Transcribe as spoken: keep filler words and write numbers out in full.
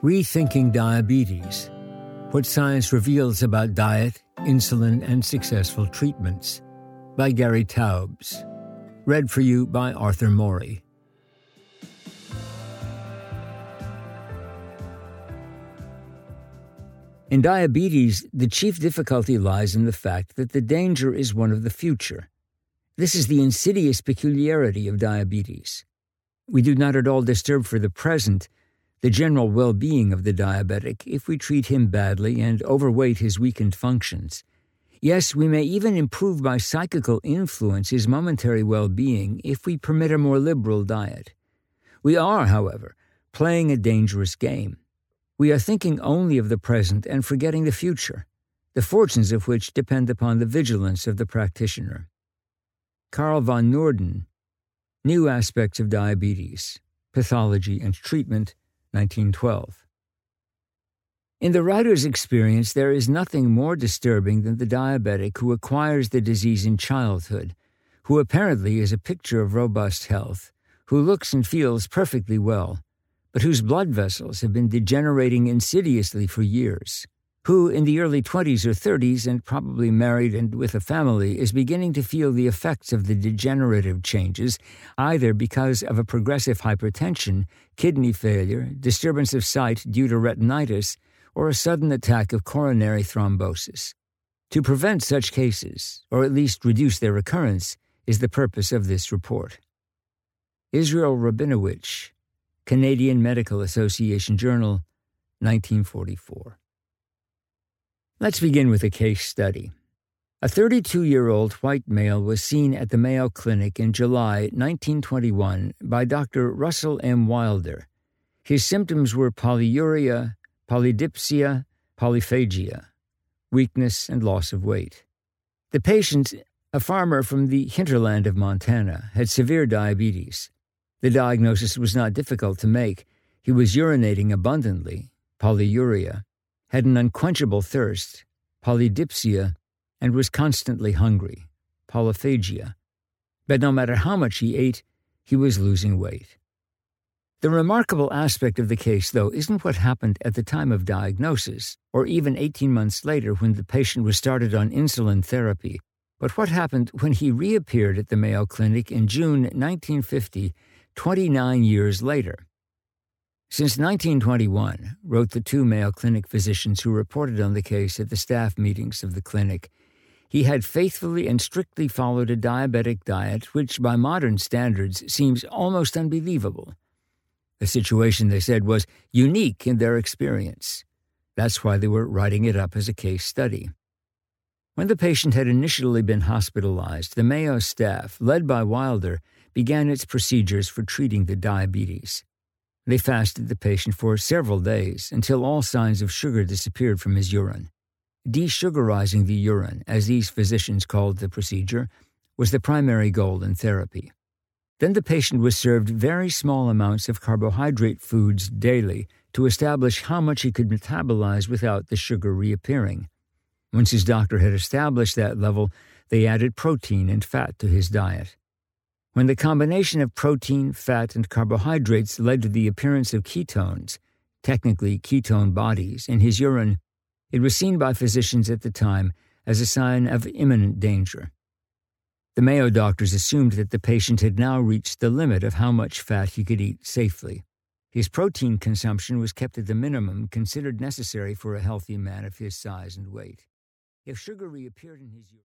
Rethinking Diabetes: What Science Reveals About Diet, Insulin, and Successful Treatments, by Gary Taubes. Read for you by Arthur Morey. In diabetes, the chief difficulty lies in the fact that the danger is one of the future. This is the insidious peculiarity of diabetes. We do not at all disturb for the present the general well-being of the diabetic if we treat him badly and overweight his weakened functions. Yes, we may even improve by psychical influence his momentary well-being if we permit a more liberal diet. We are, however, playing a dangerous game. We are thinking only of the present and forgetting the future, the fortunes of which depend upon the vigilance of the practitioner. Carl von Noorden, New Aspects of Diabetes, Pathology and Treatment, nineteen twelve. In the writer's experience, there is nothing more disturbing than the diabetic who acquires the disease in childhood, who apparently is a picture of robust health, who looks and feels perfectly well, but whose blood vessels have been degenerating insidiously for years, who in the early twenties or thirties and probably married and with a family is beginning to feel the effects of the degenerative changes, either because of a progressive hypertension, kidney failure, disturbance of sight due to retinitis, or a sudden attack of coronary thrombosis. To prevent such cases, or at least reduce their recurrence, is the purpose of this report. Israel Rabinowitz, Canadian Medical Association Journal, nineteen forty-four. Let's begin with a case study. A thirty-two-year-old white male was seen at the Mayo Clinic in July nineteen twenty-one by Doctor Russell M. Wilder. His symptoms were polyuria, polydipsia, polyphagia, weakness, and loss of weight. The patient, a farmer from the hinterland of Montana, had severe diabetes. The diagnosis was not difficult to make. He was urinating abundantly, polyuria, had an unquenchable thirst, polydipsia, and was constantly hungry, polyphagia. But no matter how much he ate, he was losing weight. The remarkable aspect of the case, though, isn't what happened at the time of diagnosis, or even eighteen months later when the patient was started on insulin therapy, but what happened when he reappeared at the Mayo Clinic in June nineteen fifty, twenty-nine years later. Since nineteen twenty-one, wrote the two Mayo Clinic physicians who reported on the case at the staff meetings of the clinic, he had faithfully and strictly followed a diabetic diet which, by modern standards, seems almost unbelievable. The situation, they said, was unique in their experience. That's why they were writing it up as a case study. When the patient had initially been hospitalized, the Mayo staff, led by Wilder, began its procedures for treating the diabetes. They fasted the patient for several days until all signs of sugar disappeared from his urine. Desugarizing the urine, as these physicians called the procedure, was the primary goal in therapy. Then the patient was served very small amounts of carbohydrate foods daily to establish how much he could metabolize without the sugar reappearing. Once his doctor had established that level, they added protein and fat to his diet. When the combination of protein, fat, and carbohydrates led to the appearance of ketones, technically ketone bodies, in his urine, it was seen by physicians at the time as a sign of imminent danger. The Mayo doctors assumed that the patient had now reached the limit of how much fat he could eat safely. His protein consumption was kept at the minimum considered necessary for a healthy man of his size and weight. If sugar reappeared in his urine,